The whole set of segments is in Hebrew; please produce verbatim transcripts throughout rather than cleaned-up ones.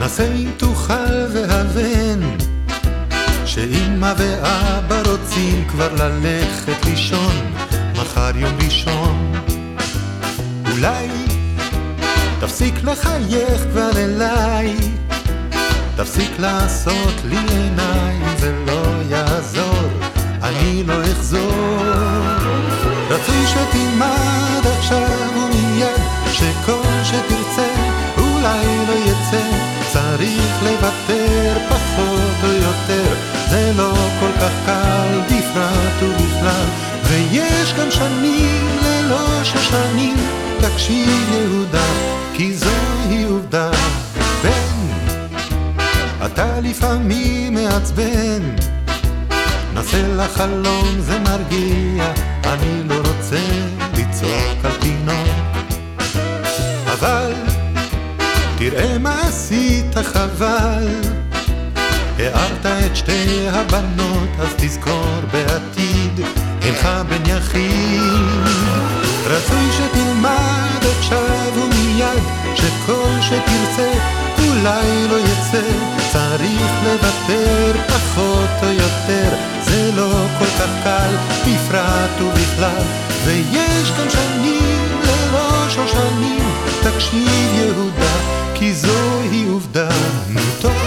נסה אם תוכל והבן, שאמא ואבא רוצים כבר ללכת לישון, מחר יום ראשון. אולי תפסיק לחייך כבר אליי, תפסיק לעשות לי עיניים, זה לא יעזור, אני לא אחזור. רצוי שתלמד עכשיו ומיד, שכל שתרצה אולי לא יצא, צריך לוותר פחות או יותר, זה לא כל כך קל בפרט ובכלל. ויש גם שנים ללא שושנים, תקשיב יהודה, כי זוהי עובדה. בן, אתה לפעמים מעצבן, נסה לחלום זה מרגיע, אני לא רוצה לצעוק על תינוק. אבל תראה מה עשית חבל, הערת את שתי הבנות, אז תזכור בעתיד אינך בן יחיד. רצוי שתלמד עכשיו ומיד, שכל שתרצה אולי לא יצא, צריך לוותר פחות או יותר, זה לא כל כך קל בפרט ובכלל. ויש גם שנים ללא שושנים, תקשיב יהודה, כי זוהי עובדה. נו טוב,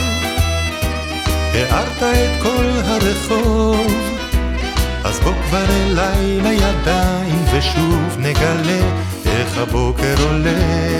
הערת את כל הרחוב, אז בוא כבר אליי לידיים ושוב נגלה איך הבוקר עולה.